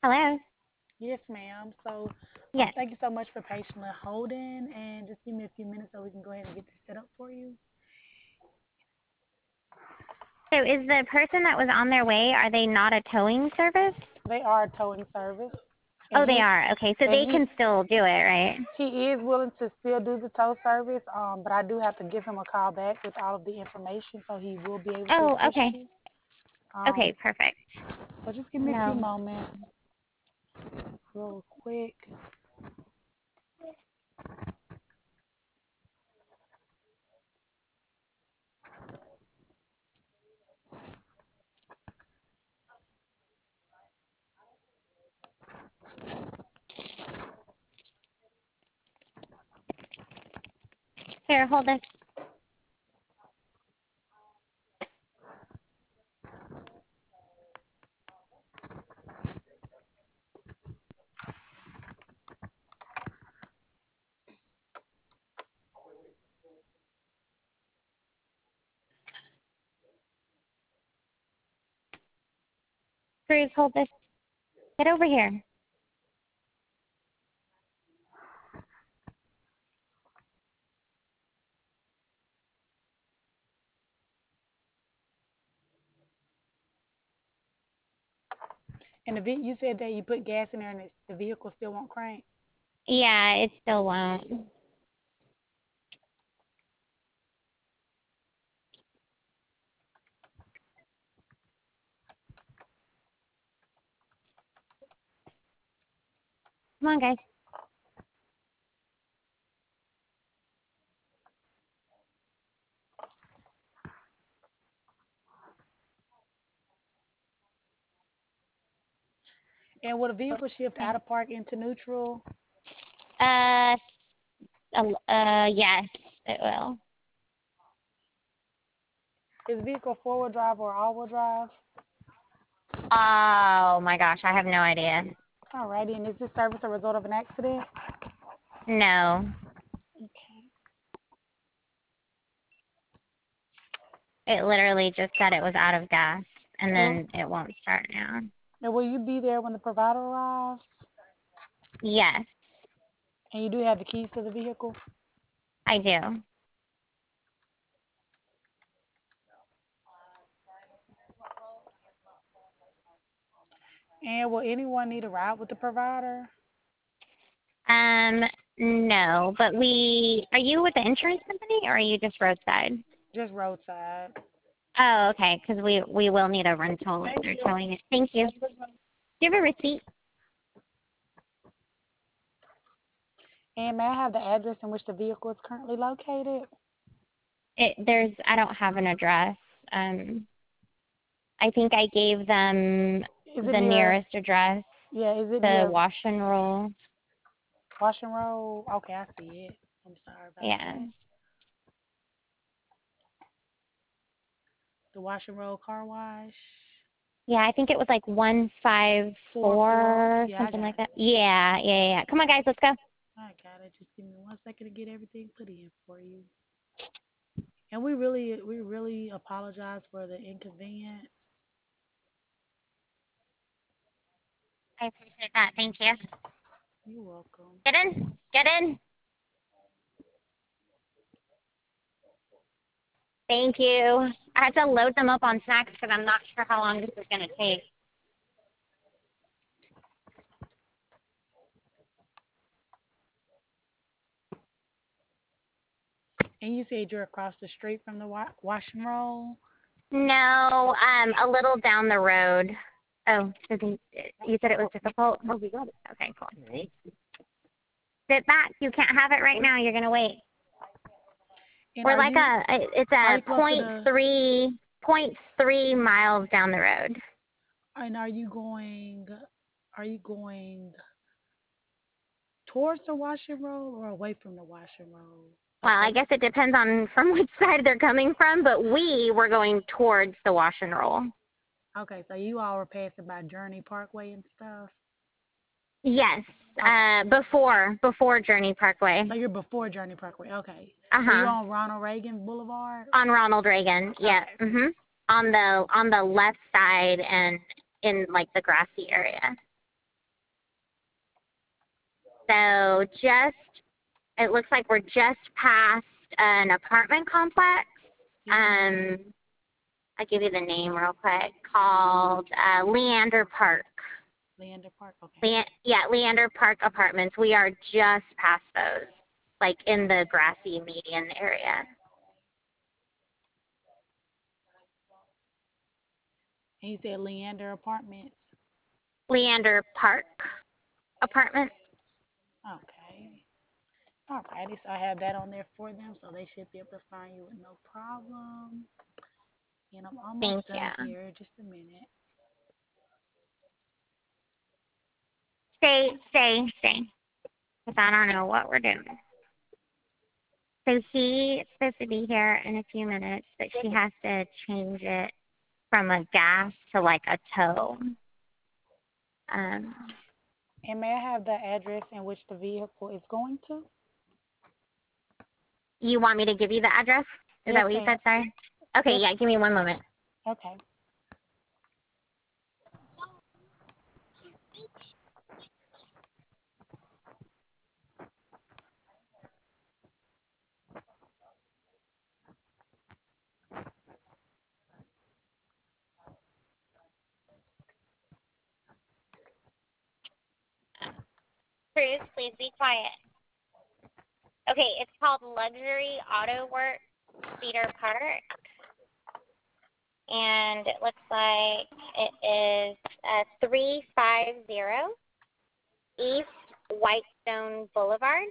Hello? Yes, ma'am. So, Yes. thank you so much for patiently holding, and just give me a few minutes so we can go ahead and get this set up for you. So is the person that was on their way, are they not a towing service? They are a towing service, and Oh, they are. Okay, so and they can still do it, right? he is willing to still do the tow service. But I do have to give him a call back with all of the information, so he will be able to Oh, assist okay. you. Okay, Um, perfect. so just give me a few No. moments, real quick. Here, hold this. Cruz, hold this. Get over here. And you said that you put gas in there, and the vehicle still won't crank. Yeah, it still won't. Come on, guys. And will the vehicle shift out of park into neutral? Uh, yes, it will. Is vehicle four-wheel drive or all-wheel drive? Oh my gosh, I have no idea. Alrighty, and is this service a result of an accident? No. Okay. It literally just said it was out of gas, and And, then it won't start now. and will you be there when the provider arrives? Yes, And you do have the keys to the vehicle? I do. And will anyone need a ride with the provider? Um, no, but are you with the insurance company or are you just roadside? Just roadside. Oh, okay, because we will need a rental if they're towing it. Thank you. Do you have a receipt? And may I have the address in which the vehicle is currently located? I don't have an address. Um, I think I gave them Is it the near, nearest address, is it the near wash and roll. Washington Road? Okay, I see it. I'm sorry about Yeah. that. The Washington Road Car Wash. Yeah, I think it was like 4-4. 154, Yeah, I something got like that. it. Yeah. Come on, guys, let's go. I got it. Just give me 1 second to get everything put in for you. And we really apologize for the inconvenience. I appreciate that. Thank you. You're welcome. Get in. Get in. Thank you. I had to load them up on snacks because I'm not sure how long this is going to take. And you said you're across the street from the Washington Road. No, a little down the road. Oh, you said it was difficult? Oh, we got it. Okay, cool. Sit back. You can't have it right now. You're going to wait. And We're like it's are a you close to the? point three miles down the road. And are you going towards the Washington Road or away from the Washington Road? Well, Like I guess it depends on from which side they're coming from, but we were going towards the wash and roll. okay, so you all were passing by Journey Parkway and stuff. Yes, Okay. before Journey Parkway. So you're before Journey Parkway. Okay. So you're Uh-huh. on Ronald Reagan Boulevard? On Ronald Reagan. Yeah. Okay. Mhm. On the left side and in like the grassy area. So it looks like we're just past an apartment complex. I'll give you the name real quick, called Leander Park. Leander Park, okay. Leander Park Apartments. We are just past those, like in the grassy median area. And you said Leander Apartments? Leander Park Apartments. Okay. Alrighty, so I have that on there for them, so they should be able to find you with no problem. And I'm almost Thank done you. here. Just a minute. Stay. Because I don't know what we're doing. So he's supposed to be here in a few minutes, but she has to change it from a gas to like a tow. And may I have the address in which the vehicle is going to? You want me to give you the address? Is Yes, that what you ma'am. said, sorry? Okay, Yes. yeah, give me one moment. Okay. Cruz, please be quiet. Okay, it's called Luxury Auto Works Cedar Park. And it looks like it is 350 East Whitestone Boulevard,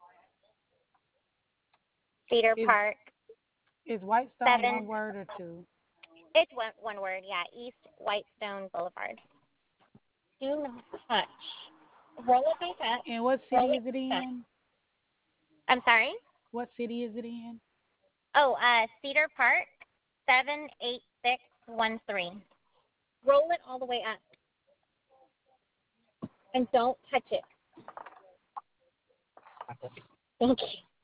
Cedar Park. Is Whitestone one word or two? It's one word, yeah. East Whitestone Boulevard. Do not touch. Roll it back up. And what city is it in? I'm sorry? What city is it in? Oh, Cedar Park, 78613. Roll it all the way up. And don't touch it. Thank you.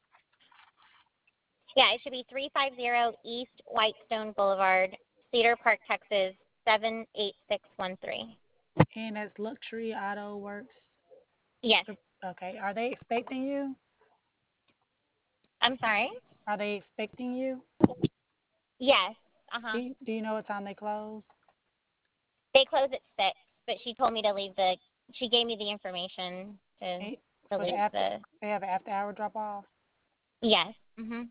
Yeah, it should be 350 East Whitestone Boulevard, Cedar Park, Texas, 78613. And that's Luxury Auto Works? Yes. Okay. Are they expecting you? I'm sorry? Are they expecting you? Yes. Do you know what time they close? They close at 6, but she told me to she gave me the information to leave They have an after hour drop off? Yes. Mhm.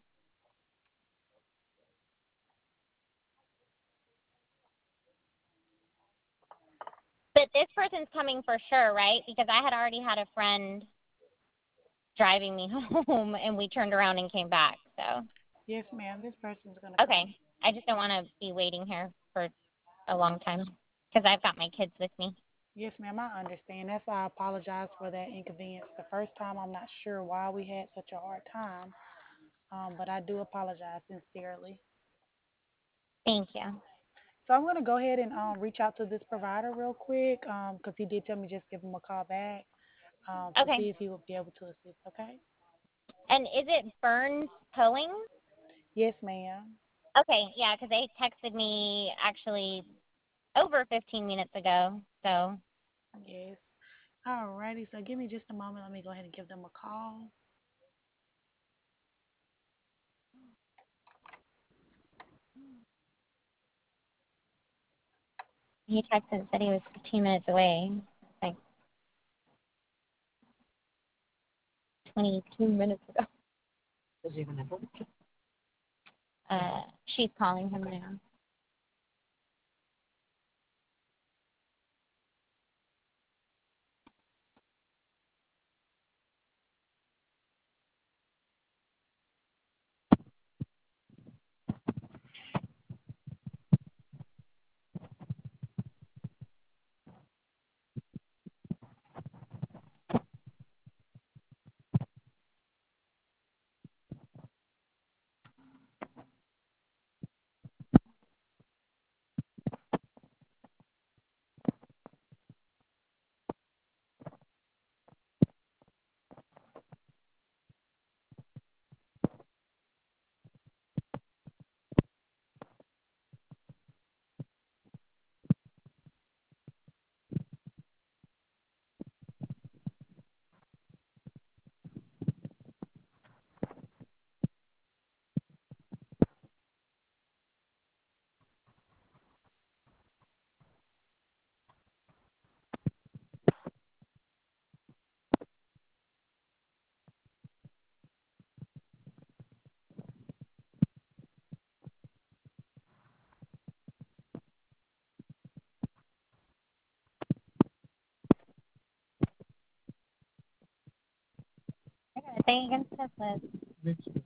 But this person's coming for sure, right? Because I had already had a friend driving me home, and we turned around and came back. So. Yes, ma'am. This person's gonna come. Okay. I just don't want to be waiting here for a long time because I've got my kids with me. Yes, ma'am. I understand. That's why I apologize for that inconvenience. The first time, I'm not sure why we had such a hard time, but I do apologize sincerely. Thank you. So I'm going to go ahead and reach out to this provider real quick because he did tell me just give him a call back to Okay. see if he would be able to assist, okay? And is it Burns Towing? Yes, ma'am. Okay, yeah, because they texted me actually over 15 minutes ago. So. Yes. Alrighty, so give me just a moment. Let me go ahead and give them a call. He texted and said he was 15 minutes away. Like 22 minutes ago. Does he have a number? She's calling him now. nothing against Christmas.